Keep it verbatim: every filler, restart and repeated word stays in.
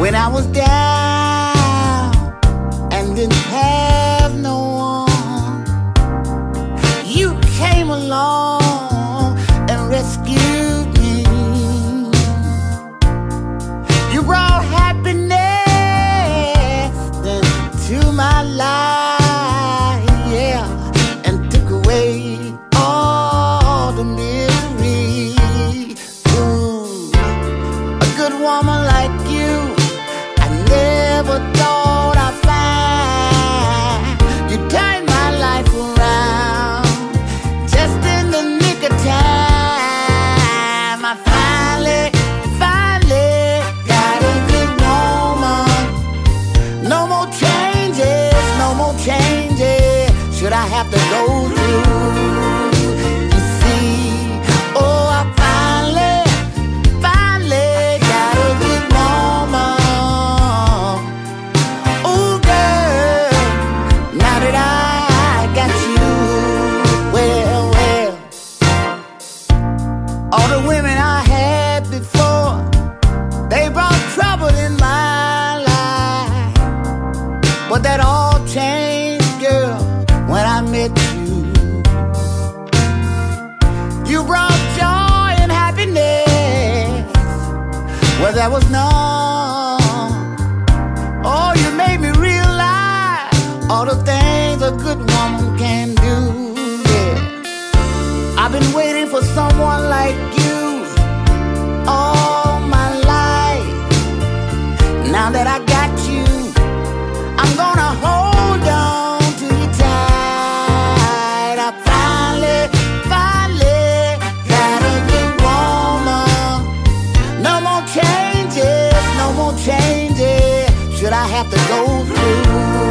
when I was down and didn't have no one. You came along and rescued me. You brought happiness into my life, yeah, and took away all the misery. Ooh, a good woman like you, I never thought I'd find. You turned my life around just in the nick of time. I finally, finally got a good woman. No more changes, no more changes should I have to go through. You see, oh, I finally, finally got a good woman. Oh, girl, now that I got you, well, well, all the women I had before, they brought trouble in my life, but that all changed, girl, when I met you. You brought joy and happiness where there was none. Oh, you made me realize all the things a good woman can do, yeah. I've been waiting for someone like you all my life. Now that I got you, I'm gonna hold on to you tight. I finally, finally got a good woman. No more changes, no more changes should I have to go through.